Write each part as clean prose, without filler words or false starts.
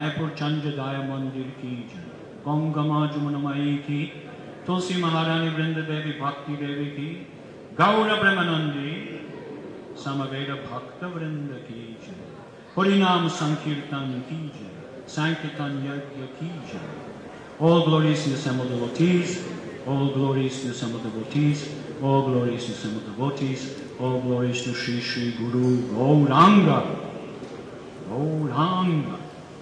जयपुर चंद्रदाय मंदिर की जय। गंगमा जमुनमयी की, तुलसी महारानी वृंद देवी भक्ति देवी की, गौर ब्रह्मानंदी समवेत भक्त वृंद की जय। हरिनाम संकीर्तन की जय, sanctitan yajna ki jai. All glories to the assembled devotees, all glories to the assembled devotees, all glories to the assembled devotees, all glories to Sri Sri Guru Gauranga. Gauranga.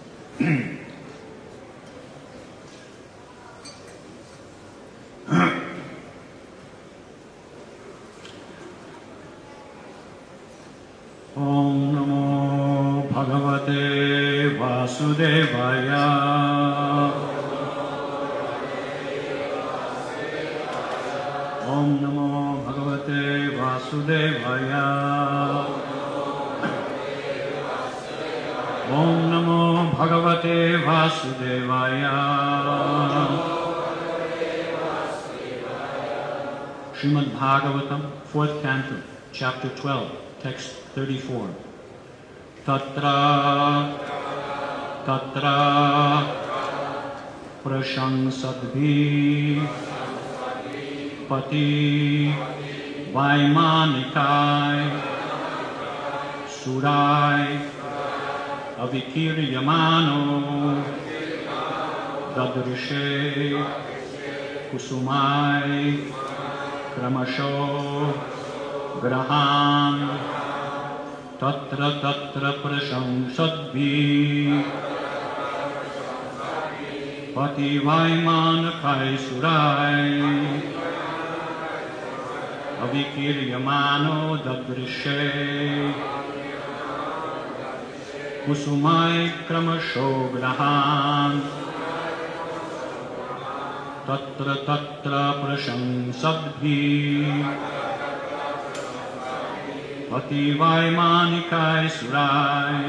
Om Namo Bhagavate Vasudevaya. Om Namo Bhagavate Vasudevaya. Om Namo Bhagavate Vasudevaya. Srimad Bhagavatam, 4th Canto, Chapter 12, Text 34. Tatra prashansadbhi pati vaimanikai surai avikiryamano dadrishe kusumai kramasho grahan tatra prashansadbhi pati vaimanikai surai avikiryamano dadrishe kusumai kramasho grahan tatra prashansadbhi pati vaimanikai surai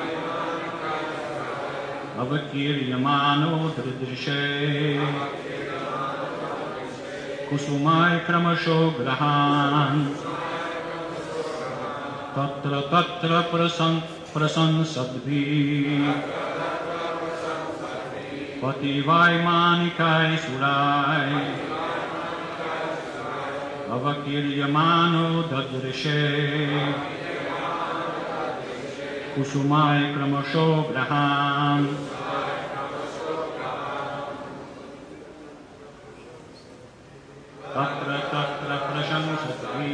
avikiryamano dadrishe kusumai kramasho grahan tatra prasansadbhi pati vaimanikai surai avakiryamano dadrishe kusumai kramasho grahan tatra prasansadbhi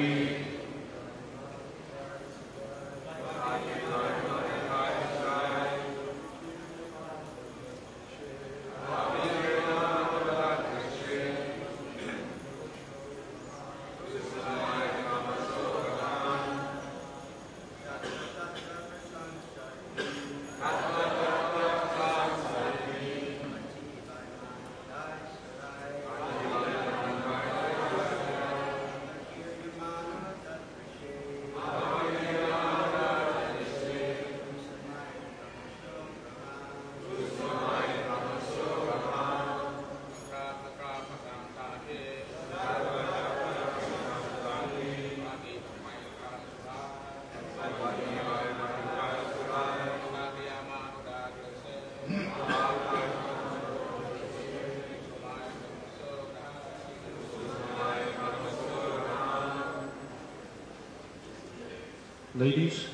Ladies,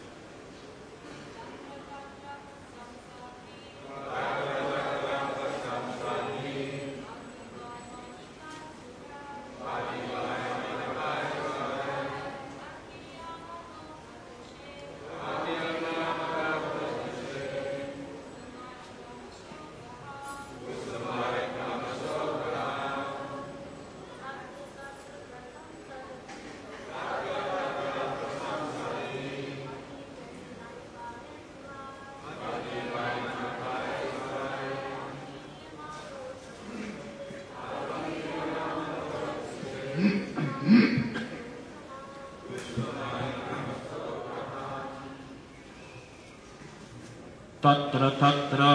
tatra,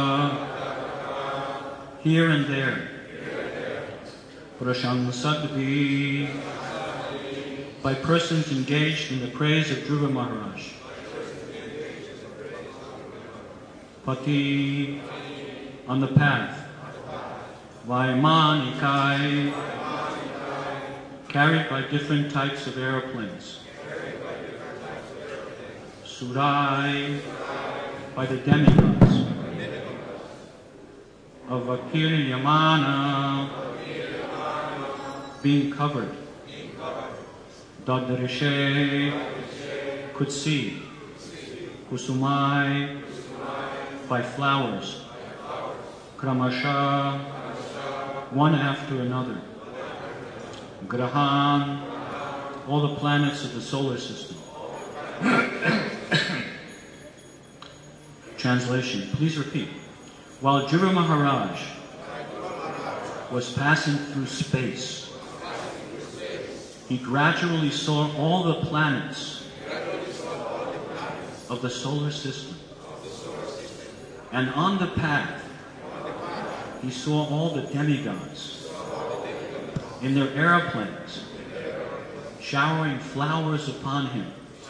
here and there, prashansadbhi, by persons engaged in the praise of Dhruva Maharaj, Pati, on the path. Vaimanikai, carried by different types of airplanes. Surai, by the demigods. Avakir Yamana, being covered. Dadarishe, could see. Kusumai, by flowers. Kramasha, one after another. Grahan, all the planets of the solar system. Translation, please repeat. While Dhruva Maharaj was passing through space, he gradually saw all the planets of the solar system. And on the path, he saw all the demigods in their airplanes, showering flowers upon him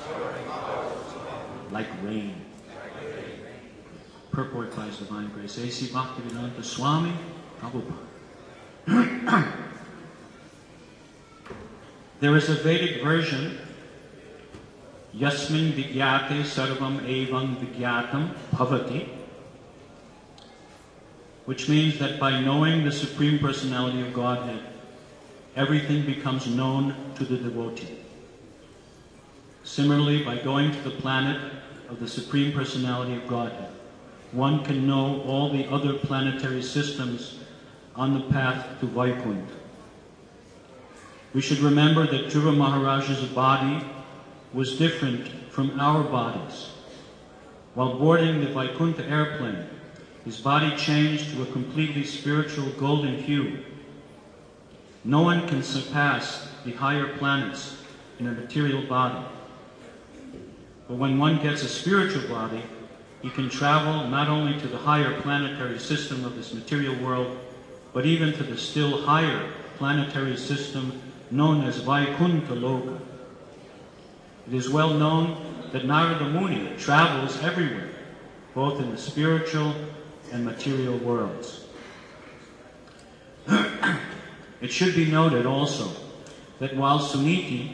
like rain. Purport by His Divine Grace A.C. Bhaktivedanta Swami Prabhupada. There is a Vedic version, Yasmin Vigyate Sarvam Evam Vigyatam Bhavati, which means that by knowing the Supreme Personality of Godhead, everything becomes known to the devotee. Similarly, by going to the planet of the Supreme Personality of Godhead, one can know all the other planetary systems on the path to Vaikuntha. We should remember that Dhruva Maharaj's body was different from our bodies. While boarding the Vaikuntha airplane, his body changed to a completely spiritual golden hue. No one can surpass the higher planets in a material body. But when one gets a spiritual body, he can travel not only to the higher planetary system of this material world, but even to the still higher planetary system known as Vaikuntha Loka. It is well known that Narada Muni travels everywhere, both in the spiritual and material worlds. It should be noted also that while Suniti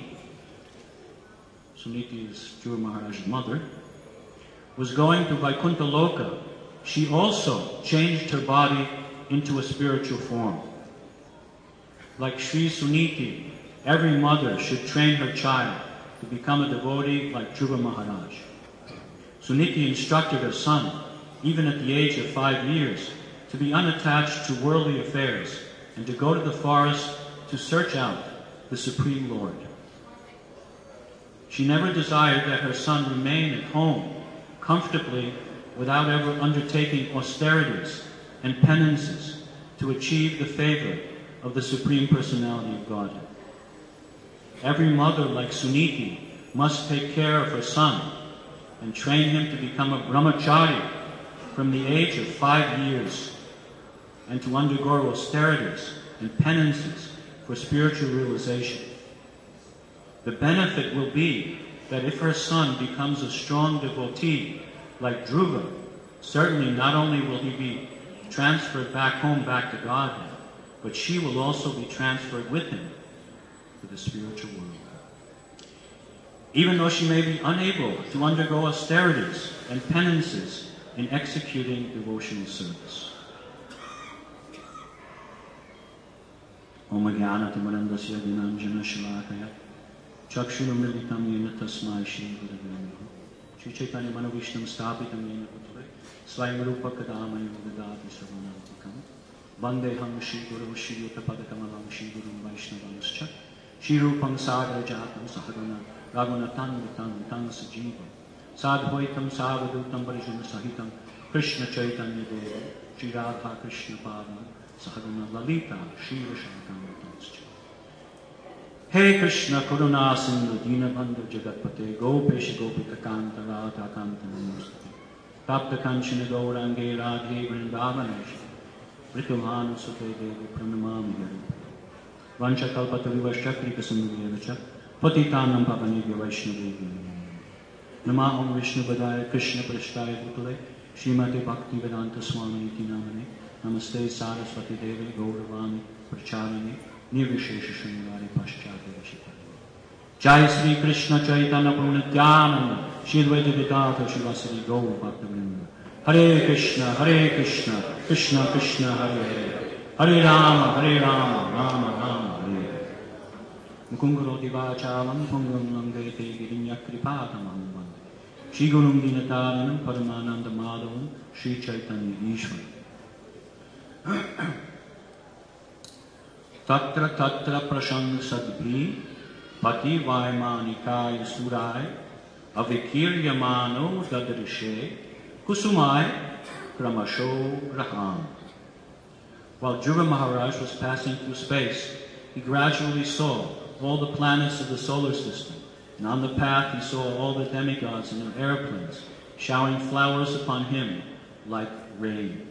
is Dhruva Maharaj's mother, was going to Vaikuntha Loka, she also changed her body into a spiritual form. Like Sri Suniti, every mother should train her child to become a devotee like Dhruva Maharaj. Suniti instructed her son, even at the age of 5 years, to be unattached to worldly affairs and to go to the forest to search out the Supreme Lord. She never desired that her son remain at home comfortably without ever undertaking austerities and penances to achieve the favor of the Supreme Personality of Godhead. Every mother, like Suniti, must take care of her son and train him to become a brahmachari from the age of 5 years and to undergo austerities and penances for spiritual realization. The benefit will be that if her son becomes a strong devotee like Dhruva, certainly not only will he be transferred back home, back to Godhead, but she will also be transferred with him to the spiritual world. Even though she may be unable to undergo austerities and penances in executing devotional service. Om Jnana-timirandasya Vinanjana Shalakaya Chakshurumilitam Yena Tasmai Shri Gurave Namaha Shri Chaitanya Manovishnam Sthapitam Yena Putale Svayamrupa Kadamani Vidati Sravanantikam Vandeham Shri Guru Shri Yuttapadakamalam Shri Gurum Vaishnavanscha Shri Rupam Sagar Jatam Sahagana Raghunathan Vitam Vitam Sajivam Sadhoitam Savadutam Varjuna Sahitam Krishna Chaitanya Deva Shri Radha Krishna Padam Sahagana Lalita Shri Vishakamatamscha Hey Krishna Karuna Sindhu Dinabandhu Jagatpate Gopesh Gopika Kanta Radha Kanta Namostate Tapta Kanchana Gaurange Radhe Vrindavaneshri Ritumanu Sute Devi Pranamami Hari Vancha Kalpatavivascha Krika Sindhuyevacha Patitanam Pavanivya Vaishnavi Nama Om Vishnu Badaya Krishna Prashtaya Bhutale Srimati Bhaktivedanta Swami Iti Namane Namaste Saraswati Devi Gauravani Pracharani Nirvishesha Srimari Paschati Vishitani Jai Sri Krishna Chaitanya Prabhu Nityananda Shri Advaita Vedanta Shivasari Gaur Bhaktivinoda Hare Krishna Krishna Krishna Hare Hare Hare Rama Rama Rama Hare Hare Mukunguroti Vachalam Pungam Langete Girinya Kripatamam Vande Shri Gurum Dinataranam Paramananda Madhavam Shri Chaitanya Ishwar Tatra Tatra Prashang Sadbhi Pati Vaimanikaya Surai Avikiryamano Dadrishe Kusumai Kramasho Graham. While Dhruva Maharaj was passing through space, he gradually saw all the planets of the solar system, and on the path he saw all the demigods in their airplanes, showering flowers upon him like rain.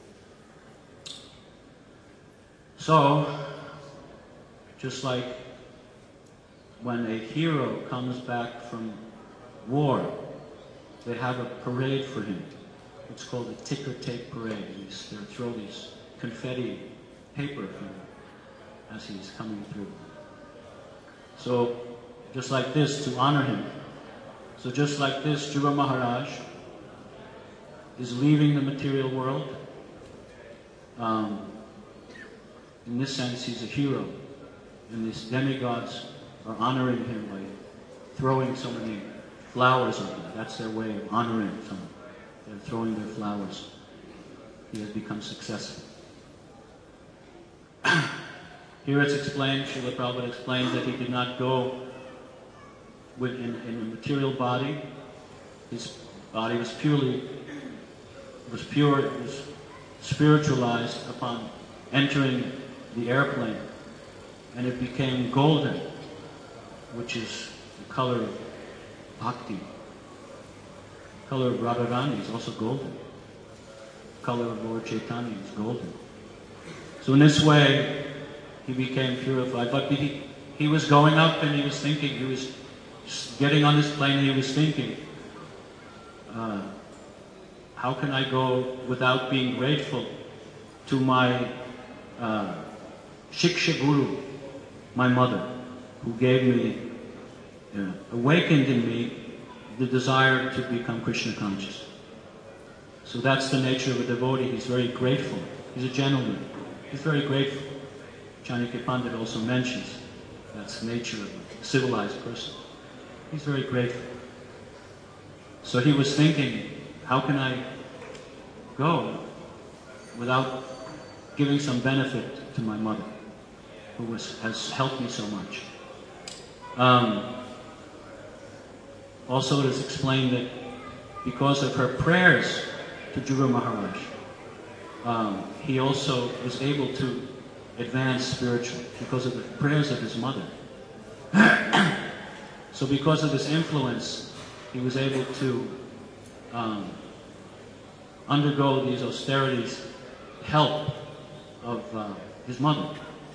So, just like when a hero comes back from war, they have a parade for him. It's called a ticker tape parade. They throw these confetti paper for him as he's coming through. So, just like this, to honor him. So just like this, Dhruva Maharaj is leaving the material world. In this sense, he's a hero. And these demigods are honoring him by throwing so many flowers on him. That's their way of honoring someone. They're throwing their flowers. He has become successful. Here it's explained, Srila Prabhupada explains that he did not go in a material body. His body was pure, it was spiritualized upon entering the airplane. And it became golden, which is the color of bhakti. The color of Radharani is also golden. The color of Lord Chaitanya is golden. So in this way, he became purified. But he was going up and he was thinking, he was getting on this plane and he was thinking, how can I go without being grateful to my Shiksha Guru, my mother, who gave me, awakened in me the desire to become Krishna conscious. So that's the nature of a devotee. He's very grateful. He's a gentleman. He's very grateful. Chanakya Pandit also mentions that's the nature of a civilized person. He's very grateful. So he was thinking, how can I go without giving some benefit to my mother, who has helped me so much? Also it is explained that because of her prayers to Dhruva Maharaj, he also was able to advance spiritually because of the prayers of his mother. So because of this influence, he was able to undergo these austerities, help of his mother.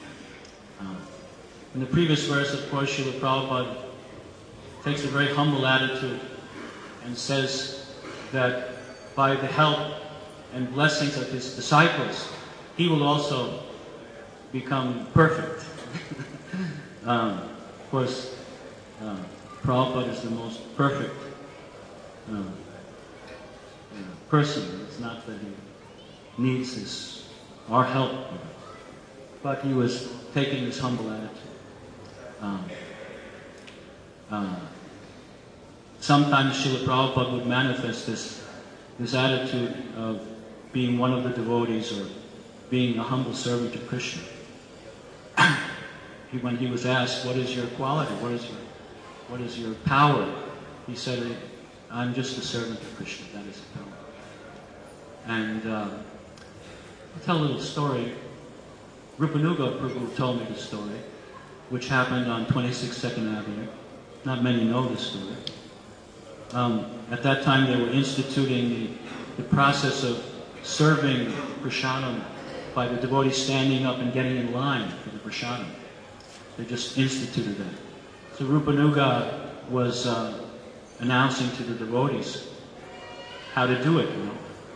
In the previous verse, of course, Srila Prabhupada takes a very humble attitude and says that by the help and blessings of his disciples, he will also become perfect. Of course, Prabhupada is the most perfect person. It's not that he needs our help, but he was taking this humble attitude. Sometimes Srila Prabhupada would manifest this attitude of being one of the devotees or being a humble servant of Krishna. When he was asked, what is your quality? What is your power? He said, I'm just a servant of Krishna. That is the power. And I'll tell a little story. Rupanuga Prabhu told me this story, which happened on 26 2nd Avenue. Not many know this story. At that time, they were instituting the process of serving prasadam by the devotees standing up and getting in line for the prasadam. They just instituted that. So Rupanuga was announcing to the devotees how to do it,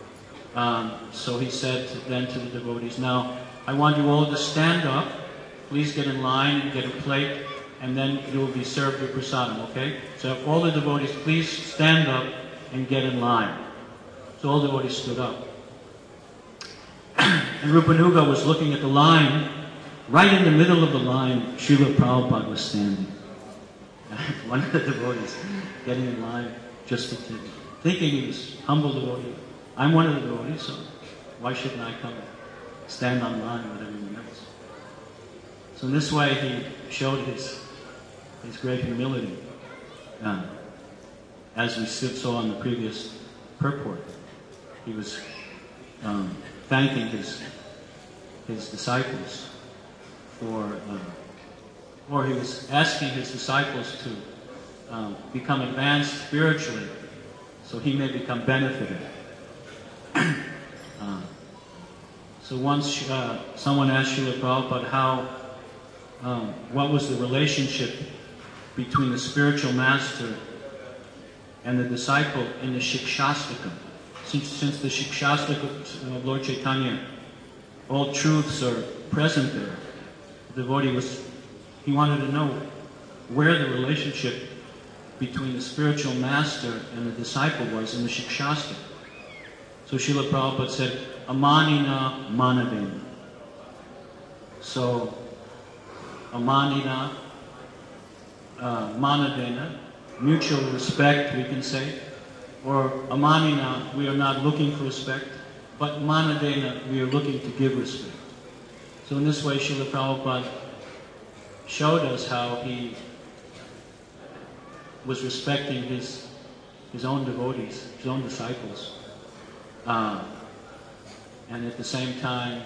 So he said then to the devotees, now I want you all to stand up, please get in line and get a plate, and then you will be served your prasadam, okay? So all the devotees, please stand up and get in line. So all the devotees stood up. And Rupanuga was looking at the line. Right in the middle of the line, Srila Prabhupada was standing. One of the devotees getting in line, just thinking he was humble devotee. I'm one of the devotees, so why shouldn't I come stand on line with everyone else? So in this way, he showed his great humility, as we saw in the previous purport. He was thanking his disciples or he was asking his disciples to become advanced spiritually, so he may become benefited. So once someone asked Srila Prabhupada what was the relationship between the spiritual master and the disciple in the Shikshastakam. Since the Shikshastakam of Lord Chaitanya, all truths are present there, the devotee he wanted to know where the relationship between the spiritual master and the disciple was in the Shikshastakam. So Srila Prabhupada said, Amanina Manavena. So, Amanina Manavena, mutual respect, we can say. Or Amanina, we are not looking for respect, but Manavena, we are looking to give respect. So in this way, Srila Prabhupada showed us how he was respecting his own devotees, his own disciples. And at the same time,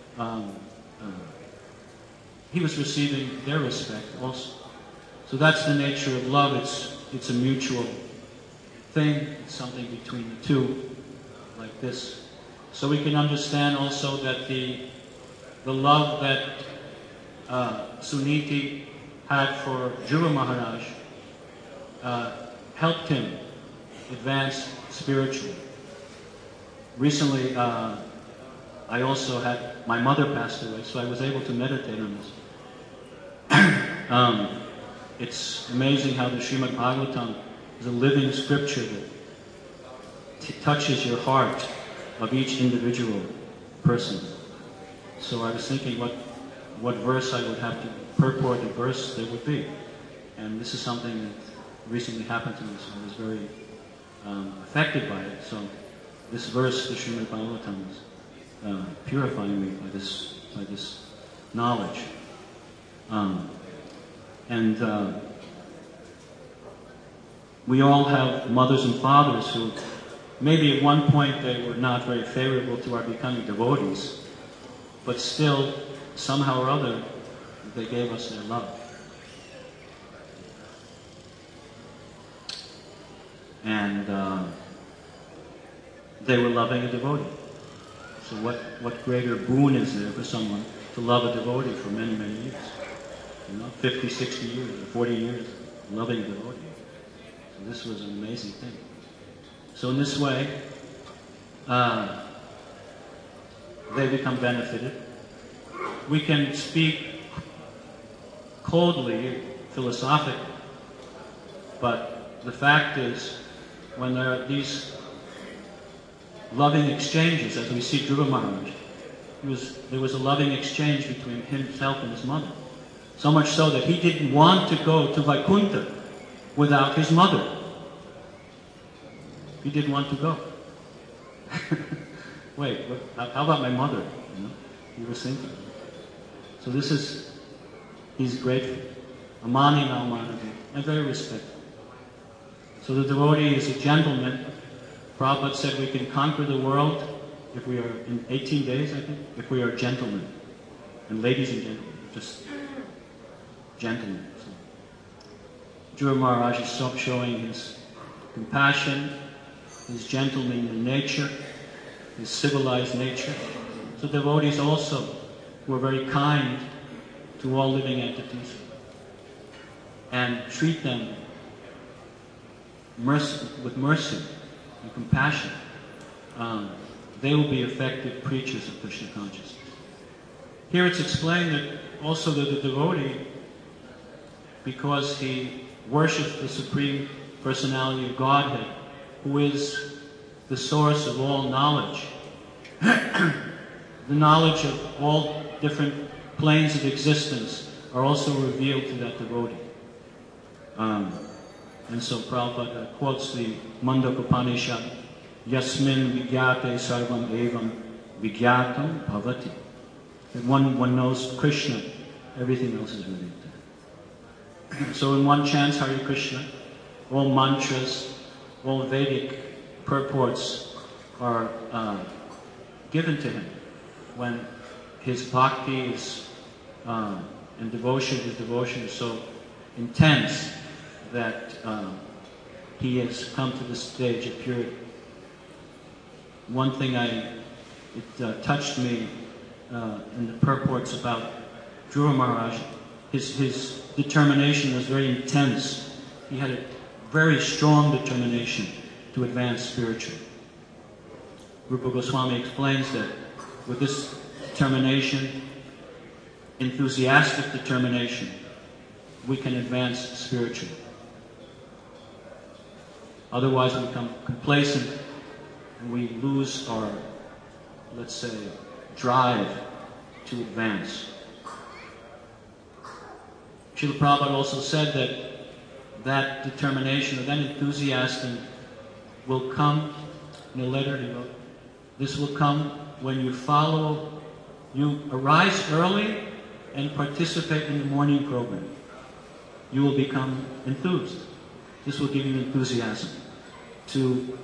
he was receiving their respect also. So that's the nature of love. It's a mutual thing. It's something between the two, like this. So we can understand also that the love that Suniti had for Dhruva Maharaj helped him advance spiritually. Recently, I also had, my mother passed away, so I was able to meditate on this. It's amazing how the Srimad Bhagavatam is a living scripture that touches your heart of each individual person. So I was thinking what verse I would have to purport, the verse there would be. And this is something that recently happened to me, so I was very affected by it. So this verse, the Srimad Bhagavatam, is purifying me by this knowledge. We all have mothers and fathers who, maybe at one point they were not very favorable to our becoming devotees, but still, somehow or other, they gave us their love. And they were loving a devotee. So what greater boon is there for someone to love a devotee for many, many years? 50, 60 years, or 40 years, loving a devotee. So this was an amazing thing. So in this way, they become benefited. We can speak coldly, philosophically, but the fact is, when there are these loving exchanges, as we see Dhruva Maharaj, there was a loving exchange between himself and his mother. So much so that he didn't want to go to Vaikuntha without his mother. He didn't want to go. Wait, how about my mother? He was thinking. So he's grateful. Amani na Amanavi, and very respectful. So the devotee is a gentleman. Prabhupada said we can conquer the world if we are, in 18 days, I think, if we are gentlemen. And ladies and gentlemen, just gentlemen. So, Dhruva Maharaj is showing his compassion, his gentlemanly nature, his civilized nature. So devotees also were very kind to all living entities and treat them with mercy and compassion. they will be effective preachers of Krishna consciousness. Here it's explained that also that the devotee, because he worships the Supreme Personality of Godhead, who is the source of all knowledge, the knowledge of all different planes of existence are also revealed to that devotee. And so Prabhupada quotes the Mandaka Upanishad, Yasmin Vigyate Sarvam Evam Vigyatam Bhavati. That one knows Krishna, everything else is revealed to him. So when one chants Hare Krishna, all mantras, all Vedic purports are given to him. When his bhakti is, and devotion, his devotion is so intense that he has come to the stage of purity. One thing it touched me in the purports about Dhruva Maharaj, his determination was very intense. He had a very strong determination to advance spiritually. Rupa Goswami explains that with this determination, enthusiastic determination, we can advance spiritually. Otherwise we become complacent and we lose our, let's say, drive to advance. Srila Prabhupada also said that determination or that enthusiasm will come, in a letter he wrote, this will come when you arise early and participate in the morning program. You will become enthused. This will give you enthusiasm to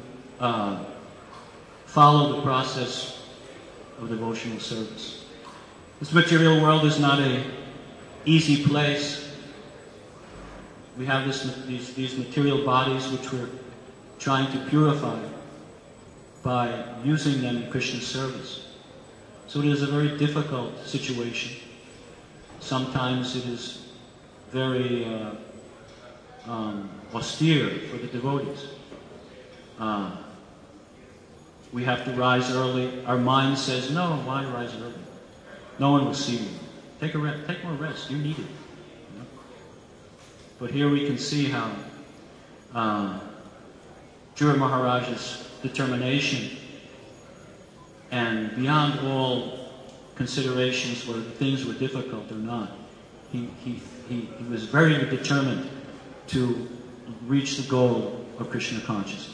follow the process of devotional service. This material world is not an easy place. We have these material bodies which we're trying to purify by using them in Krishna's service. So it is a very difficult situation. Sometimes it is very austere for the devotees. We have to rise early. Our mind says, no, why rise early? No one will see you. Take more rest. You need it. You know? But here we can see how Dhruva Maharaj's determination, and beyond all considerations whether things were difficult or not, he was very determined to reach the goal of Krishna consciousness.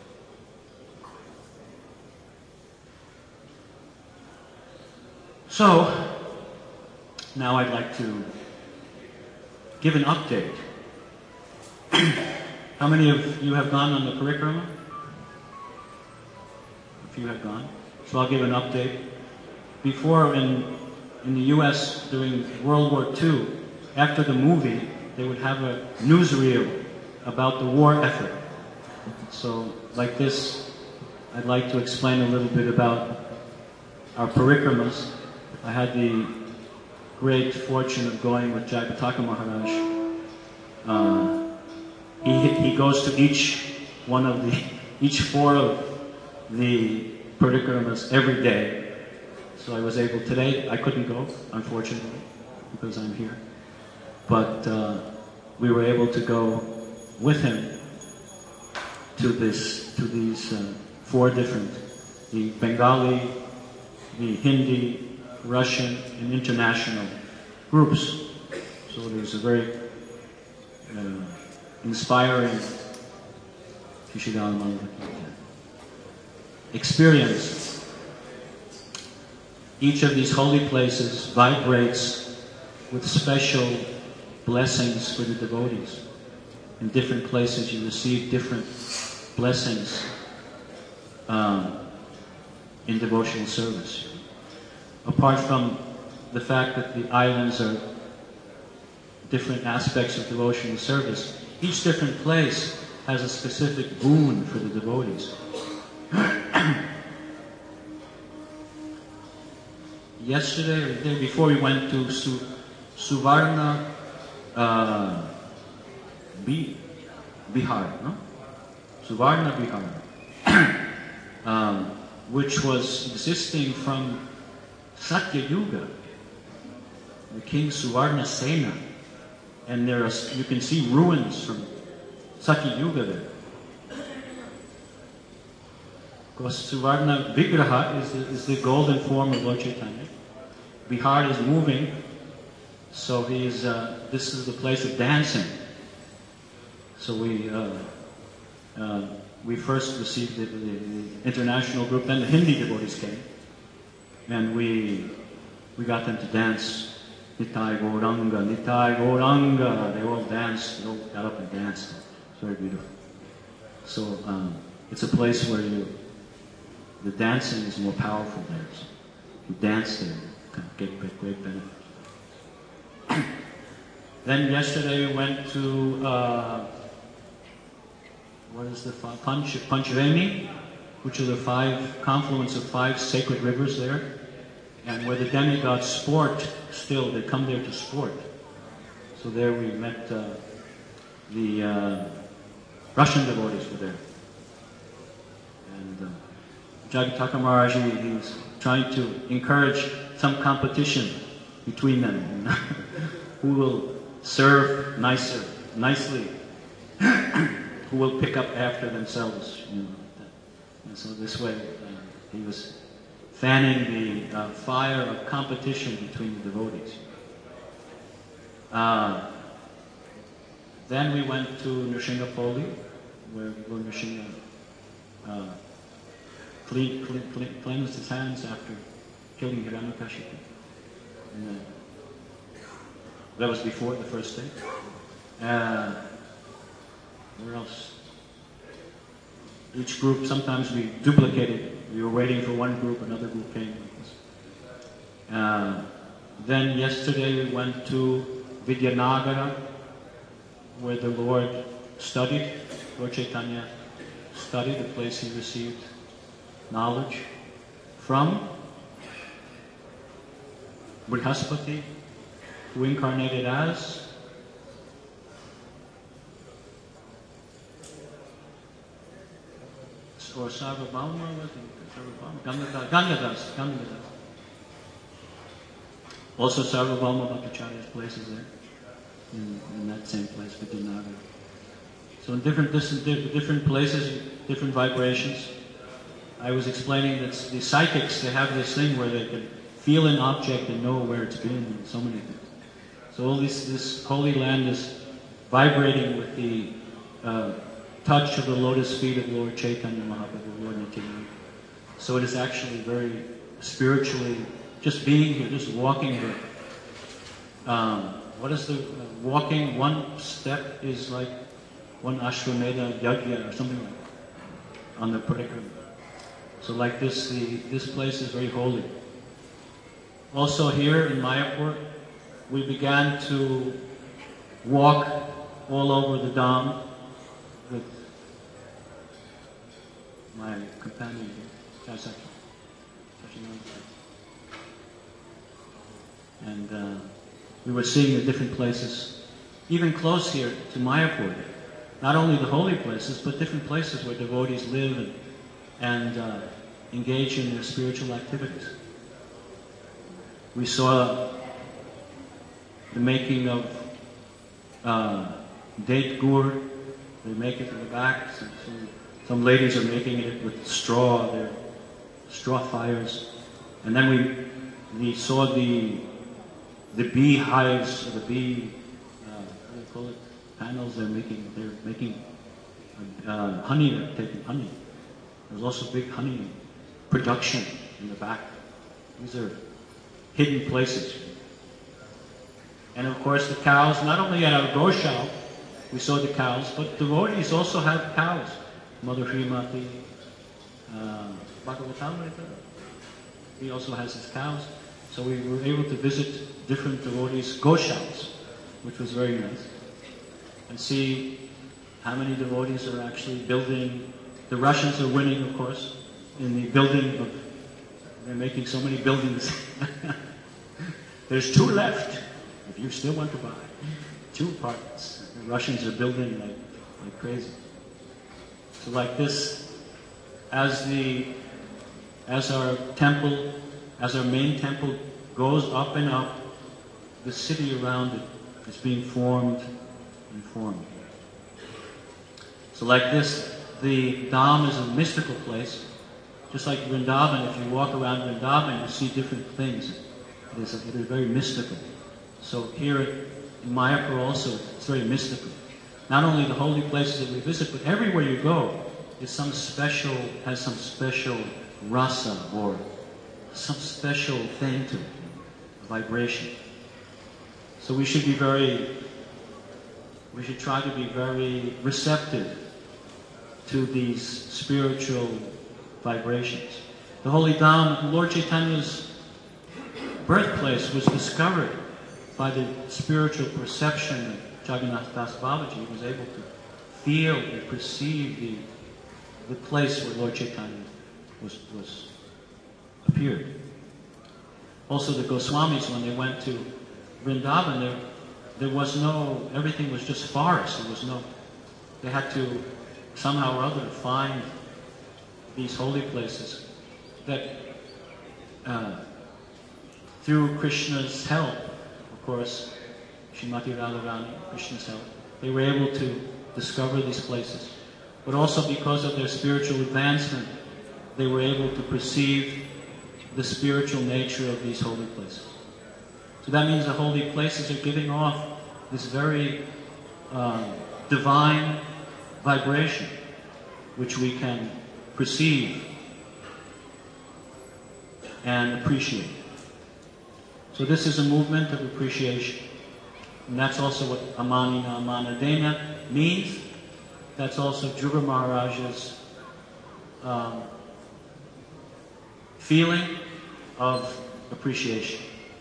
So, now I'd like to give an update. How many of you have gone on the parikrama? A few have gone. So I'll give an update. Before, in the US during World War II, after the movie, they would have a newsreel about the war effort. So, like this, I'd like to explain a little bit about our parikramas. I had the great fortune of going with Jayapataka Maharaj. He goes to each four of the parikramas every day. So I was able today. I couldn't go, unfortunately, because I'm here. But we were able to go with him to these four different, the Bengali, the Hindi, Russian, and international groups. So there's a very inspiring experience. Each of these holy places vibrates with special blessings for the devotees. In different places you receive different blessings in devotional service. Apart from the fact that the islands are different aspects of devotional service, each different place has a specific boon for the devotees. Yesterday or the day before, we went to Suvarna Bihar, no? Suvarna Bihar. which was existing from Satya Yuga, the king Suvarna Sena, and you can see ruins from Satya Yuga there. Of course, Suvarna Vigraha is the golden form of Lord Chaitanya. Bihar is moving, so this is the place of dancing. So we first received the international group, then the Hindi devotees came, and we got them to dance. Nitai Gauranga, Nitai Gauranga. They all danced, they all got up and danced. It's very beautiful. So it's a place where the dancing is more powerful there. So you dance there, you get great benefit. Then yesterday we went to what is the Panchveni, which are the confluence of 5 sacred rivers there, and where the demigods sport still. They come there to sport. So there we met the Russian devotees were there, and Jagataka Maharaj, he was trying to encourage some competition between them, who will serve nicely, who will pick up after themselves. And so this way, he was fanning the fire of competition between the devotees. Then we went to Nrsinghapoli, where Lord Nrsimha cleansed his hands after killing Hiranyakashipu. That was before the first day. Where else? Each group, sometimes we duplicated. We were waiting for one group, another group came. Then yesterday we went to Vidyanagara, where the Lord studied, Lord Chaitanya studied, the place he received knowledge from. Brihaspati, who incarnated as or Sarvabhauma, Gangadas. Also Sarvabhauma Bhattacharya's place is there, in that same place, Vidyanagara. So in different places, different vibrations. I was explaining that the psychics, they have this thing where they can feel an object and know where it's been, and so many things. So all this holy land is vibrating with the touch of the lotus feet of Lord Chaitanya Mahaprabhu, Lord Nityananda. So it is actually very spiritually, just being here, just walking here. What is the walking? One step is like one Ashwamedha Yajna or something like that on the parikrama. So like this, this place is very holy. Also here in Mayapur, we began to walk all over the Dham with my companion here, and we were seeing the different places, even close here to Mayapur. Not only the holy places, but different places where devotees live and engage in their spiritual activities. We saw the making of date gur. They make it in the back. Some ladies are making it with straw. They're straw fires. And then we saw the bee hives, or the bee, what do you call it? Panels. They're making honey. They're taking honey. There's also big honey production in the back. These are hidden places. And of course the cows, not only at our Goshaw, we saw the cows, but devotees also have cows. Mother Srimati, Bhagavatamrita, he also has his cows. So we were able to visit different devotees' Goshaws, which was very nice. And see how many devotees are actually building. The Russians are winning, of course, in the building of, they're making so many buildings. There's 2 left, if you still want to buy. 2 apartments. The Russians are building like crazy. So like this, as the as our temple, as our main temple goes up and up, the city around it is being formed and formed. So like this, the Dham is a mystical place. Just like Vrindavan, if you walk around Vrindavan, you see different things. It is very mystical. So here in Mayapur also, it's very mystical. Not only the holy places that we visit, but everywhere you go has some special rasa or some special thing to it, vibration. So we should try to be very receptive to these spiritual vibrations. The Holy Dham, Lord Chaitanya's birthplace, was discovered by the spiritual perception of Jagannath Das Babaji. He was able to feel and perceive the place where Lord Chaitanya was appeared. Also the Goswamis, when they went to Vrindavan, there was no, everything was just forest. They had to somehow or other find these holy places that through Krishna's help, of course, Srimati Radharani, Krishna's help, they were able to discover these places. But also because of their spiritual advancement, they were able to perceive the spiritual nature of these holy places. So that means the holy places are giving off this very divine vibration, which we can perceive and appreciate. So this is a movement of appreciation. And that's also what Amanina Amanadena means. That's also Dhruva Maharaja's feeling of appreciation.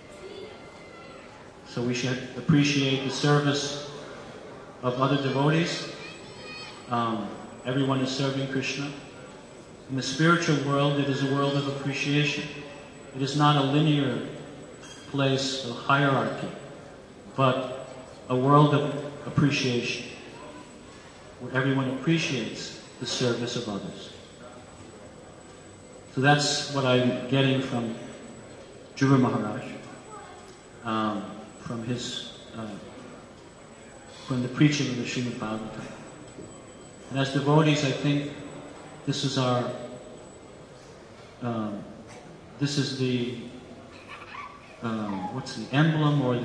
So we should appreciate the service of other devotees. Everyone is serving Krishna. In the spiritual world, it is a world of appreciation. It is not a linear place of hierarchy, but a world of appreciation, where everyone appreciates the service of others. So that's what I'm getting from Dhruva Maharaj, from the preaching of the Srimad Bhagavatam. And as devotees, I think this is our, what's the emblem or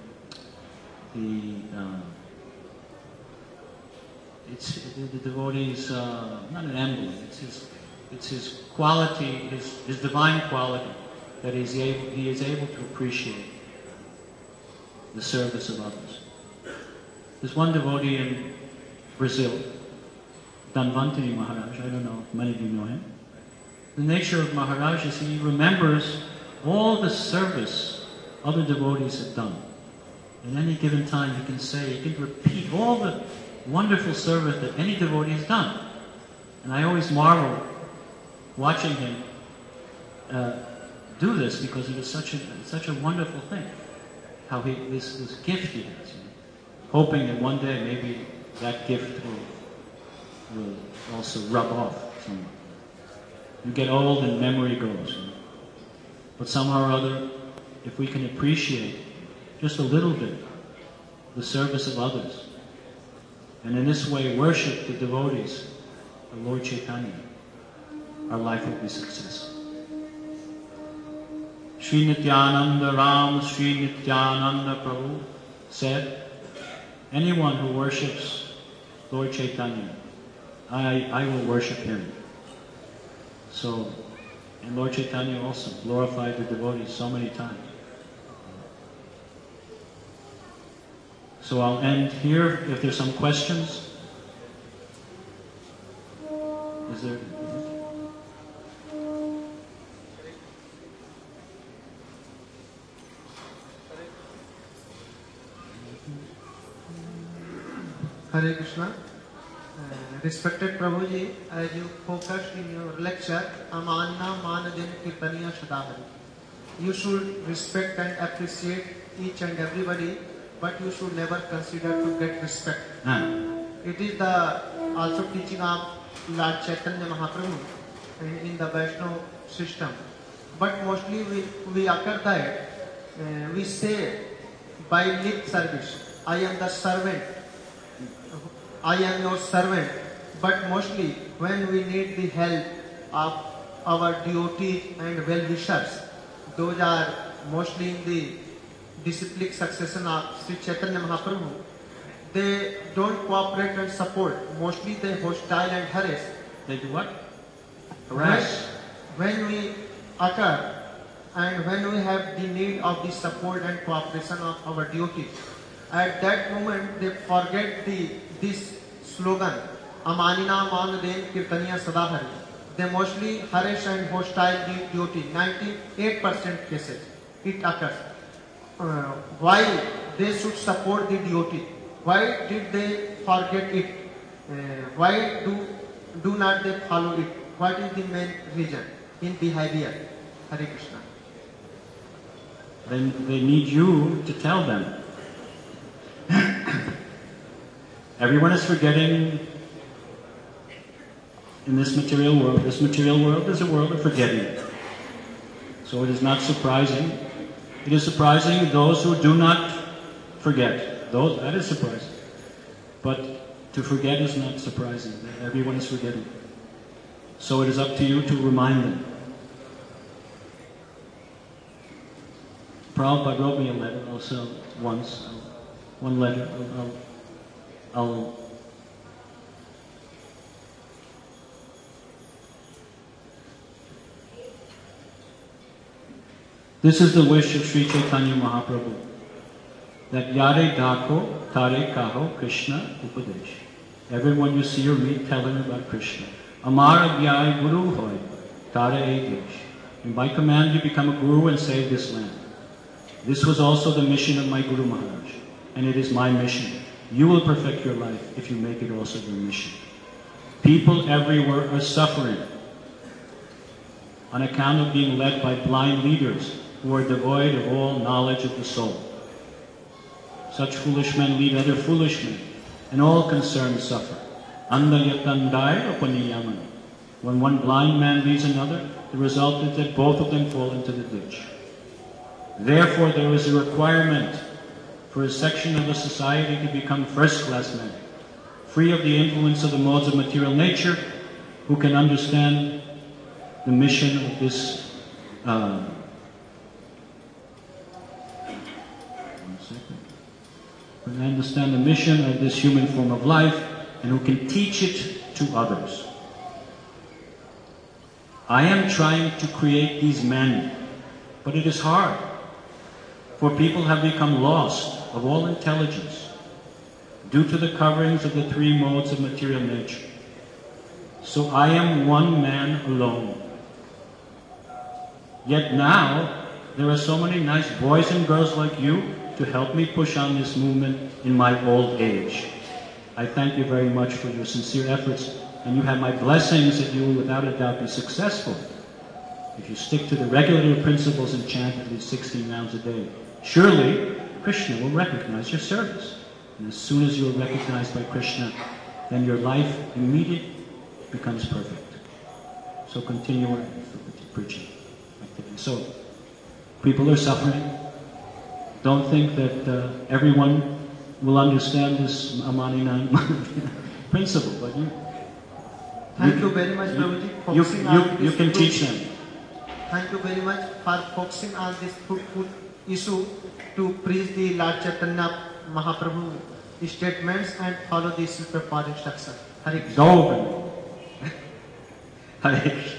it's the devotee's, not an emblem, it's his quality, his divine quality, that he is able to appreciate the service of others. There's one devotee in Brazil, Dhanvantari Maharaj. I don't know if many of you know him. The nature of Maharaj is he remembers all the service other devotees have done. At any given time he can repeat all the wonderful service that any devotee has done. And I always marvel watching him do this, because it is such a wonderful thing. How this gift he has, hoping that one day maybe that gift will also rub off somewhat. You get old and memory goes. But somehow or other, if we can appreciate just a little bit the service of others, and in this way worship the devotees of Lord Chaitanya, our life will be successful. Sri Nityananda Ram, Sri Nityananda Prabhu said, anyone who worships Lord Chaitanya, I will worship him. So, and Lord Chaitanya also glorified the devotees so many times. So I'll end here. If there's some questions. Is there? Hare Krishna. Respected Prabhuji, as you focused in your lecture, Amanna Manadin Kirtaniya Shadahari. You should respect and appreciate each and everybody, but you should never consider to get respect. It is the also teaching of Lord Chaitanya Mahaprabhu in the Vaishnava system. But mostly we occur that we say by lip service, I am the servant, I am your servant. But mostly when we need the help of our devotees and well-wishers, those are mostly in the disciplic succession of Sri Chaitanya Mahaprabhu, they don't cooperate and support. Mostly they hostile and harass. They do what? Harass. When we occur and when we have the need of the support and cooperation of our devotees, at that moment they forget this slogan, Amanina Manaden Kirtaniya Sadahari. They mostly harass and hostile the devotee. 98% cases it occurs. Why they should support the devotee? Why did they forget it? Why do not they follow it? What is the main reason in behavior? Hare Krishna. Then they need you to tell them. Everyone is forgetting in this material world. This material world is a world of forgetting. So it is not surprising. It is surprising those who do not forget. That is surprising. But to forget is not surprising. Everyone is forgetting. So it is up to you to remind them. Prabhupada wrote me a letter also once. One letter. This is the wish of Sri Chaitanya Mahaprabhu, that Yare Dakho, Tare Kaho, Krishna Upadesh. Everyone you see or meet, tell him about Krishna. Amara Vyai Guru Hoy, Tare Desh. And by command you become a guru and save this land. This was also the mission of my Guru Maharaj, and it is my mission. You will perfect your life if you make it also your mission. People everywhere are suffering on account of being led by blind leaders who are devoid of all knowledge of the soul. Such foolish men lead other foolish men, and all concerned suffer. Andayatandai upaniyaman. When one blind man leads another, the result is that both of them fall into the ditch. Therefore, there is a requirement for a section of the society to become first-class men, free of the influence of the modes of material nature, who can understand the mission of this understand the mission of this human form of life, and who can teach it to others. I am trying to create these men, but it is hard, for people have become lost of all intelligence due to the coverings of the three modes of material nature. So I am one man alone. Yet now, there are so many nice boys and girls like you to help me push on this movement in my old age. I thank you very much for your sincere efforts, and you have my blessings that you will without a doubt be successful if you stick to the regular principles and chant at least 16 rounds a day. Surely, Krishna will recognize your service. And as soon as you are recognized by Krishna, then your life immediately becomes perfect. So continue preaching. So, people are suffering. Don't think that everyone will understand this Amanina principle, but Thank you very much, Prabhuji. You can teach them. Thank you very much for focusing on this fruitful issue to preach the Lord Chaitanya Mahaprabhu statements and follow the Srila Prabhupada instruction. Hare Krishna. Go. Hare Krishna.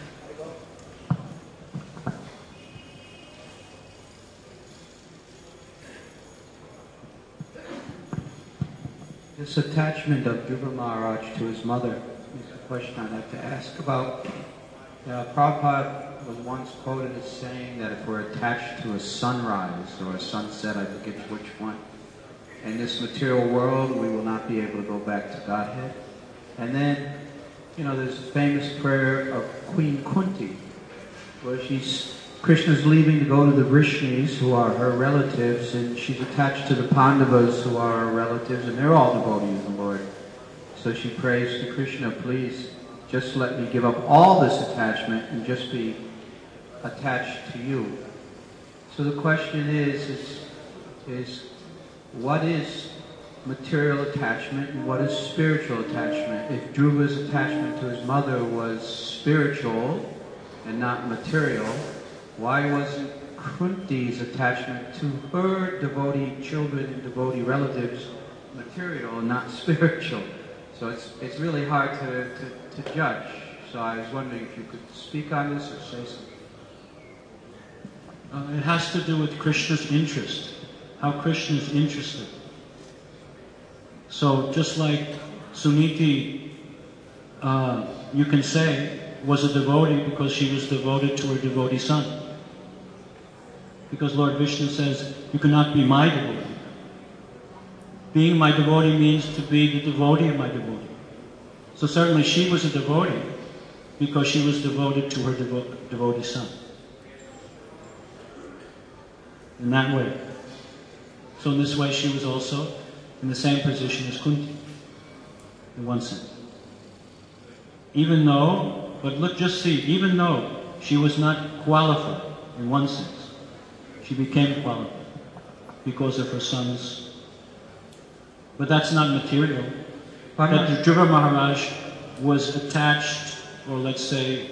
This attachment of Dhruva Maharaj to his mother is a question I'd like to ask about. Prabhupada was once quoted as saying that if we're attached to a sunrise or a sunset, I forget which one, in this material world, we will not be able to go back to Godhead. And then, there's a famous prayer of Queen Kunti, where Krishna's leaving to go to the Vrishnis, who are her relatives, and she's attached to the Pandavas, who are her relatives, and they're all devotees of the Lord. So she prays to Krishna, please just let me give up all this attachment and just be attached to you. So the question is what is material attachment and what is spiritual attachment? If Dhruva's attachment to his mother was spiritual and not material, why wasn't Kunti's attachment to her devotee children and devotee relatives material and not spiritual? So it's really hard to judge. So I was wondering if you could speak on this or say something. It has to do with Krishna's interest, how Krishna is interested. So just like Suniti, you can say, was a devotee because she was devoted to her devotee son. Because Lord Vishnu says, you cannot be my devotee. Being my devotee means to be the devotee of my devotee. So certainly she was a devotee because she was devoted to her devotee son. In that way. So in this way she was also in the same position as Kunti, in one sense. Even though she was not qualified in one sense, she became qualified because of her sons. But that's not material. That Dhruva Maharaj was attached, or let's say,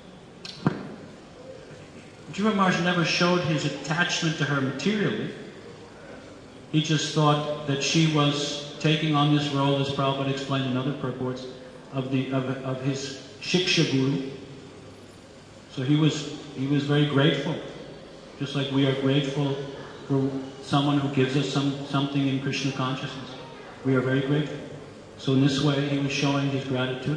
Dhruva Maharaj never showed his attachment to her materially. He just thought that she was taking on this role, as Prabhupada explained in other purports, of his Shiksha Guru. So he was very grateful, just like we are grateful for someone who gives us something in Krishna consciousness. We are very grateful. So in this way, he was showing his gratitude.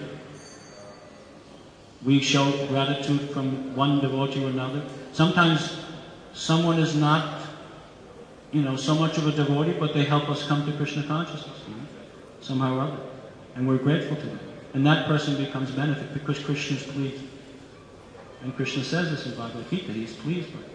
We show gratitude from one devotee to another. Sometimes someone is not, so much of a devotee, but they help us come to Krishna consciousness, somehow or other. And we're grateful to them. And that person becomes benefit because Krishna is pleased. And Krishna says this in Bhagavad Gita, he's pleased by it.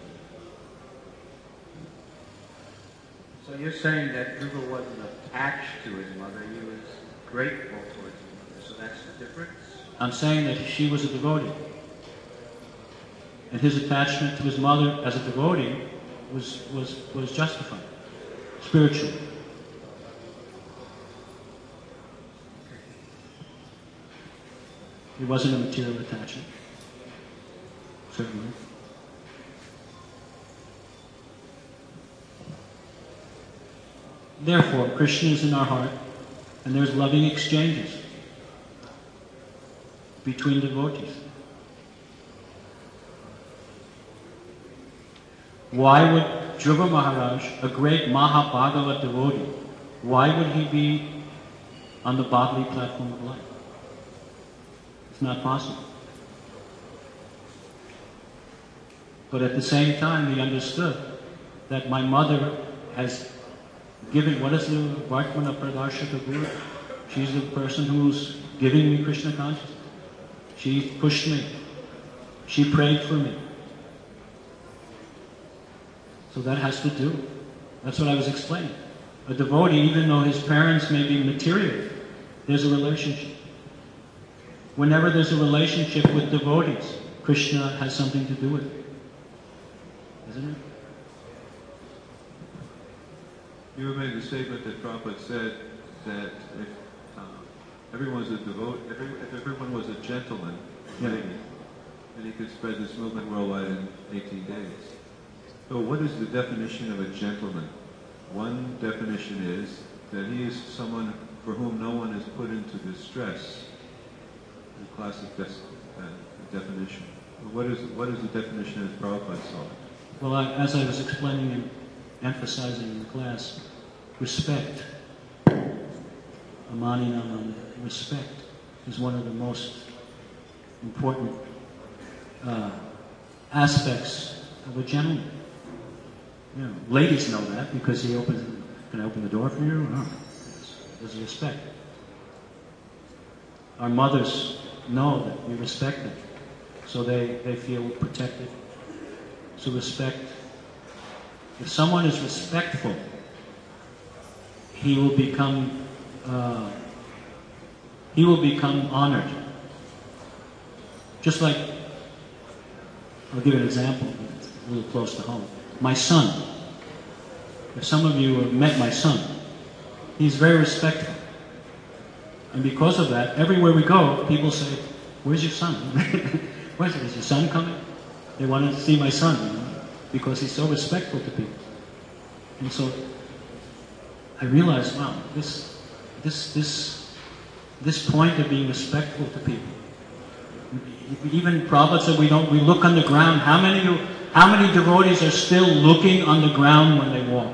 So you're saying that Dhruva wasn't attached to his mother, he was grateful towards his mother. So that's the difference? I'm saying that she was a devotee. And his attachment to his mother as a devotee was justified, spiritually. It wasn't a material attachment, certainly. Therefore, Krishna is in our heart, and there's loving exchanges between devotees. Why would Dhruva Maharaj, a great Mahabhagavat devotee, why would he be on the bodily platform of life? It's not possible. But at the same time, he understood that my mother has given, what is the Vartmana Pradarshaka Guru? She's the person who's giving me Krishna consciousness. She pushed me. She prayed for me. So that has to do. That's what I was explaining. A devotee, even though his parents may be material, there's a relationship. Whenever there's a relationship with devotees, Krishna has something to do with it. Isn't it? You were making the statement that Prabhupada said that if everyone was a if everyone was a gentleman, then he could spread this movement worldwide in 18 days. So what is the definition of a gentleman? One definition is that he is someone for whom no one is put into distress. The classic definition. What is the definition as Prabhupada saw it? Well, as I was explaining and emphasizing in the class, respect, amani namani, respect is one of the most important aspects of a gentleman. Ladies know that because can I open the door for you? No. There's respect. Our mothers know that we respect them, so they feel protected. So respect. If someone is respectful, he will become honored. Just like, I'll give you an example, it's a little close to home. My son. If some of you have met my son, he's very respectful. And because of that, everywhere we go, people say, "Where's your son? Is your son coming?" They want to see my son, because he's so respectful to people. And so I realized, wow, this point of being respectful to people. Even Prabhupada said we look on the ground. How many devotees are still looking on the ground when they walk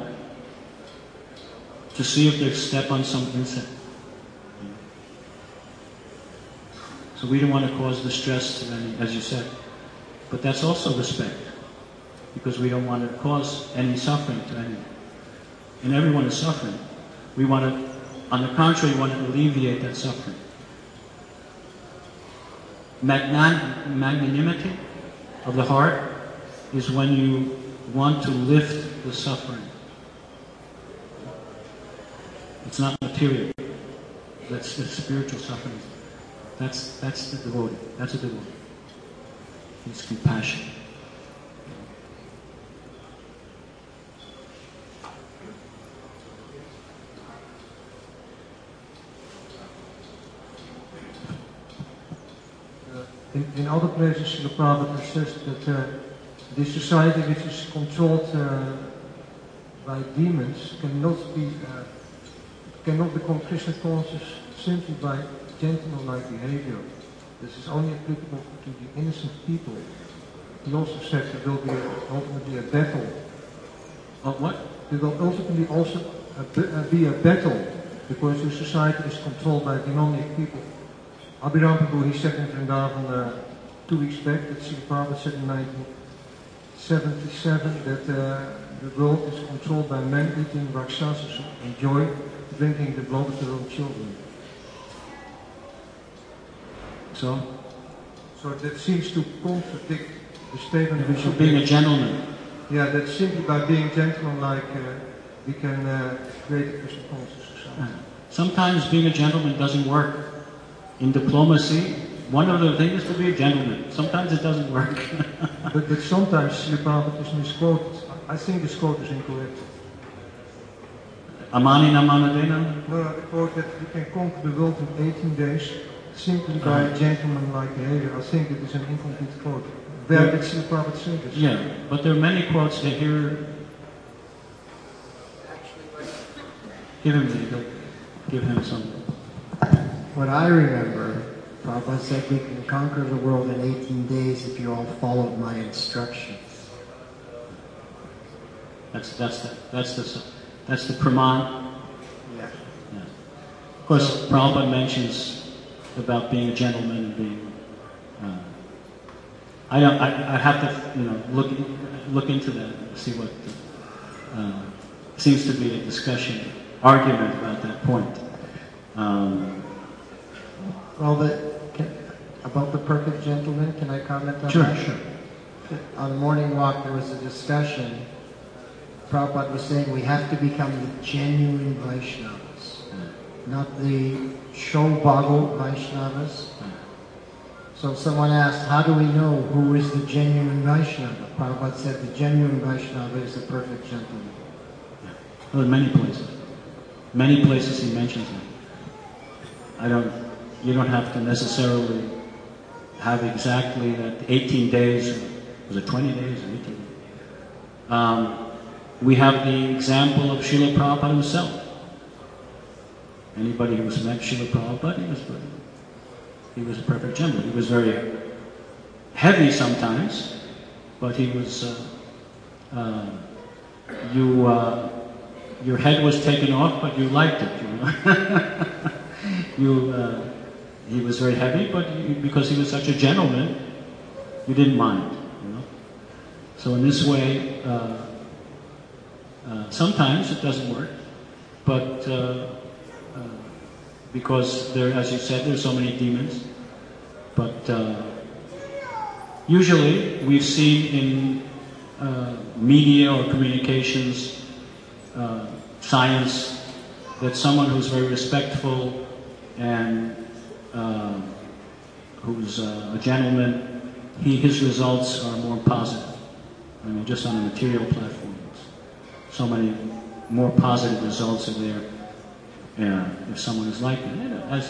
to see if they step on some insect? So we don't want to cause distress to any, as you said. But that's also respect, because we don't want to cause any suffering to anyone. And everyone is suffering. We want to, on the contrary, we want to alleviate that suffering. Magnanimity of the heart is when you want to lift the suffering. It's not material. That's spiritual suffering. That's the devotee. That's a devotee. It's compassion. In other places, Srila Prabhupada says that this society which is controlled by demons cannot become Krishna conscious simply by gentleman-like behavior. This is only applicable to the innocent people. He also said there will be ultimately a battle. What? There will ultimately also be a battle, because the society is controlled by demonic people. Abhiram Prabhu, he said in Vrindavan 2 weeks back that Srila Prabhupada said in 1977 that the world is controlled by men eating rakshasas who enjoy drinking the blood of their own children. So that seems to contradict the statement of being a gentleman. Yeah, that simply by being gentleman-like we can create a Krishna conscious society. Sometimes being a gentleman doesn't work. In diplomacy, one of the things is to be a gentleman. Sometimes it doesn't work. but sometimes Srila Prabhupada is misquoted. I think this quote is incorrect. Amani namanadena? No, the quote that you can conquer the world in 18 days simply by gentleman-like behavior. I think it is an incomplete quote. Where did Srila Prabhupada say this? Yeah, but there are many quotes that here. Give him something. What I remember, Prabhupada said we can conquer the world in 18 days if you all followed my instructions. That's the praman. Yeah. Of course, Prabhupada mentions about being a gentleman and being. I have to look into that and see what seems to be a argument about that point. About the perfect gentleman, can I comment on that? Sure. On the morning walk, there was a discussion. Prabhupada was saying we have to become the genuine Vaishnavas, not the show bottle Vaishnavas. So someone asked, how do we know who is the genuine Vaishnava? Prabhupada said the genuine Vaishnava is the perfect gentleman. Well, in many places. Many places he mentions it. You don't have to necessarily have exactly that 18 days, was it 20 days or 18 days? We have the example of Srila Prabhupada himself. Anybody who's met Srila Prabhupada, he was a perfect gentleman. He was very heavy sometimes, but he was, your head was taken off, but you liked it, he was very heavy, but because he was such a gentleman, you didn't mind, So in this way, sometimes it doesn't work, but because there, as you said, there's so many demons. But usually we've seen in media or communications, science, that someone who's very respectful and who's a gentleman, his results are more positive. I mean, just on a material platform, so many more positive results are there if someone is like that. As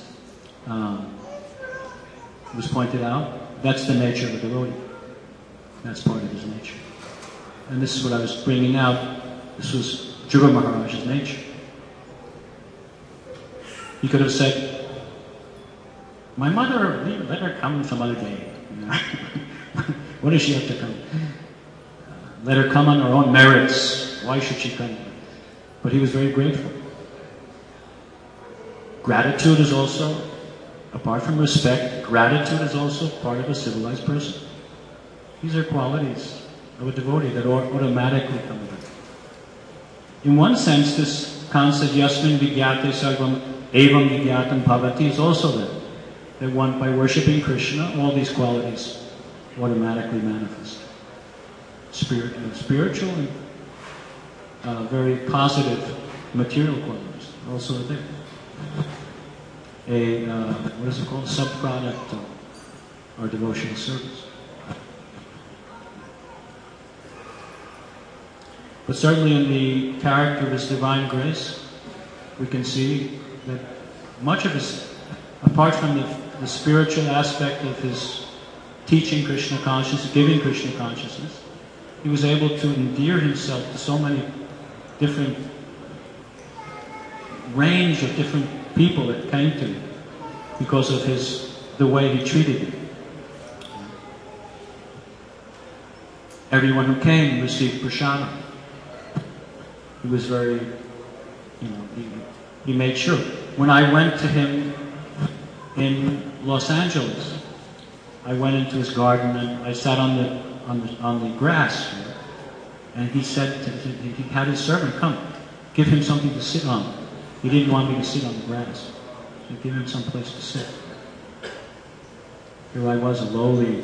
was pointed out, that's the nature of a devotee. That's part of his nature. And this is what I was bringing out. This was Dhruva Maharaj's nature. He could have said, my mother, let her come some other day. What does she have to come? Let her come on her own merits. Why should she come? But he was very grateful. Gratitude is also, apart from respect, gratitude is also part of a civilized person. These are qualities of a devotee that automatically come with it. In one sense, this concept, yasmin vigyate sarvam evam vigyatam bhavati, is also there. That one, by worshipping Krishna, all these qualities automatically manifest. Spiritual and very positive material qualities also are there. What is it called? Subproduct of our devotional service. But certainly in the character of His Divine Grace, we can see that much of His, apart from the spiritual aspect of His teaching Krishna consciousness, giving Krishna consciousness, He was able to endear Himself to so many different range of different people that came to Him because of the way He treated them. Everyone who came received prasadam. He was very, he made sure. When I went to Him in Los Angeles, I went into His garden and I sat on the grass, and He said, he had His servant come, give him something to sit on. He didn't want me to sit on the grass, so give him some place to sit. Here I was, a lowly,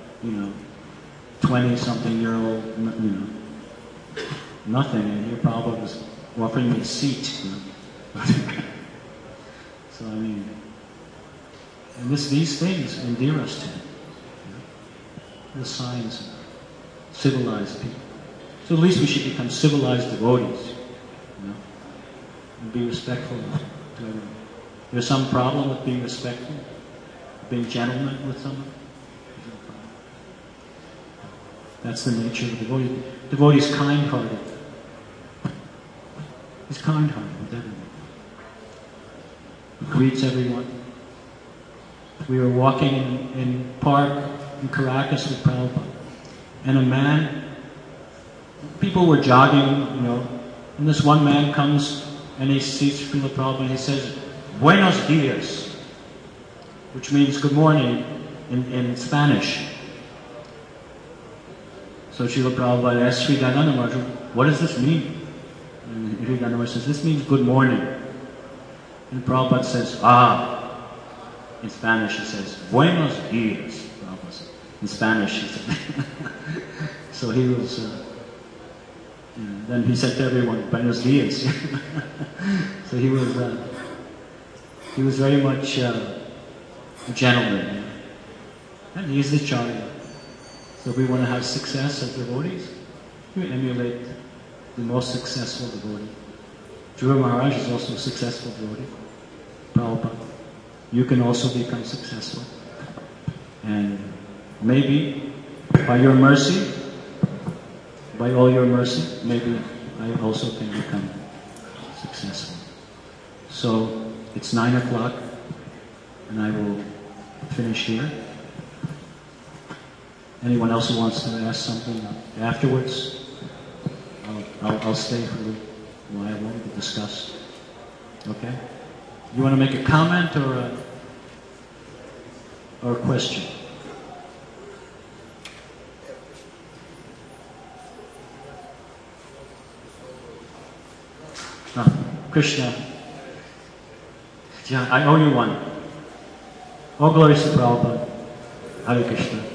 20-something-year-old, nothing, and here Prabhupada was offering me a seat. So I mean, and these things endear us to Him. The signs of civilized people. So at least we should become civilized devotees, and be respectful to everyone. There's some problem with being respectful, being gentleman with someone. That's the nature of the devotee. The devotee is kind-hearted. He's kind-hearted with everyone. He greets everyone. We were walking in park in Caracas with Prabhupada, and a man, people were jogging, and this one man comes and he sees Srila Prabhupada and he says, Buenos dias, which means good morning in Spanish. So Srila Prabhupada asked Sri Dayananda Maharaj, what does this mean? And Sri Dayananda Maharaj says, this means good morning. And Prabhupada says, in Spanish he says, Buenos dias. Prabhupada says. In Spanish he said. So he was, then he said to everyone, Buenos dias. So he was very much a gentleman. And he's the Acharya. So if we want to have success as devotees, we emulate the most successful devotee. Dhruva Maharaj is also a successful devotee. Prabhupada. You can also become successful. And maybe by your mercy, by all your mercy, maybe I also can become successful. So it's 9 o'clock, and I will finish here. Anyone else who wants to ask something afterwards, I'll stay for a while to discuss. Okay? You want to make a comment or a question? Krishna. I owe you one. All glories to Prabhupada. Hare Krishna.